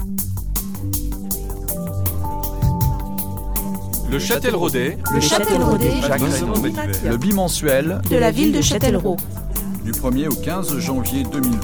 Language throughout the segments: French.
Le Châtelleraudais, Jacques Reynaud, le bimensuel de la ville de Châtellerault. Du 1er au 15 janvier 2020.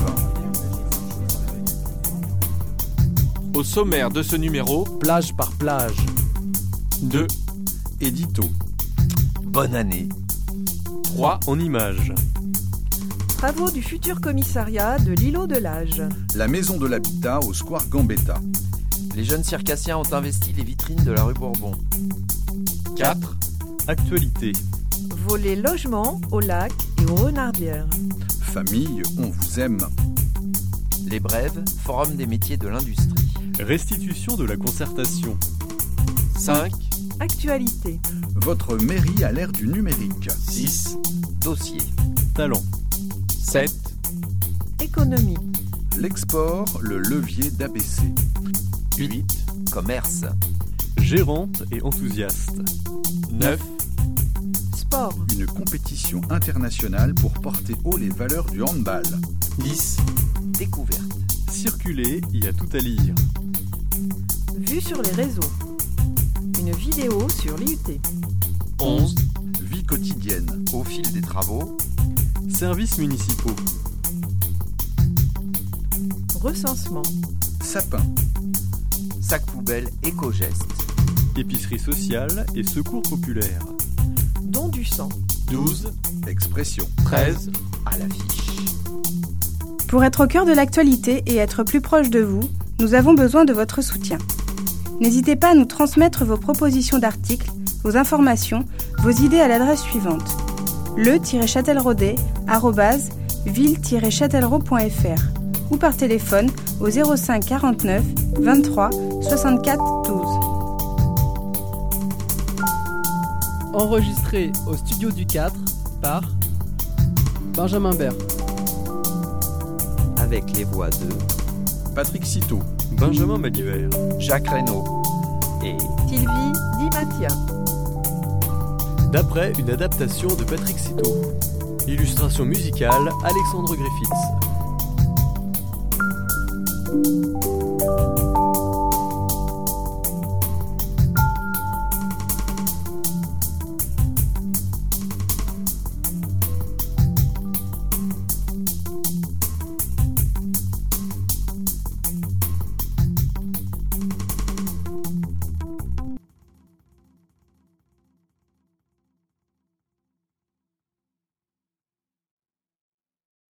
Au sommaire de ce numéro, plage par plage. 2, Édito. Bonne année. 3, En images. Travaux du futur commissariat de l'îlot de l'Age. La maison de l'habitat au square Gambetta. Les jeunes circassiens ont investi les vitrines de la rue Bourbon. 4, Actualité. Volet logement au lac et aux Renardières. Famille, on vous aime. Les Brèves, forum des métiers de l'industrie. Restitution de la concertation. 5, Actualité. Votre mairie à l'ère du numérique. 6, Dossier. Talent. 7, Économie. L'export, le levier d'ABC. 8, Commerce. Gérante et enthousiaste. 9, Sport. Une compétition internationale pour porter haut les valeurs du handball. 10, Découverte. Circuler, il y a tout à lire. Vue sur les réseaux. Une vidéo sur l'IUT. 11, Vie quotidienne. Au fil des travaux. Services municipaux. Recensement. Sapin. Sac poubelle éco-geste. Épicerie sociale et secours populaire. Don du sang. 12, Expression. 13, À l'affiche. Pour être au cœur de l'actualité et être plus proche de vous, nous avons besoin de votre soutien. N'hésitez pas à nous transmettre vos propositions d'articles, vos informations, vos idées à l'adresse suivante: le-châtelleraudais@ville-châtellerault.fr ou par téléphone au 05 49 23 64 12. Enregistré au studio du 4 par Benjamin Bert. Avec les voix de Patrick Citeau. Benjamin Malivert. Jacques Reynaud et Sylvie Di Mattia. D'après une adaptation de Patrick Citeau. Illustration musicale, Alexandre Griffiths.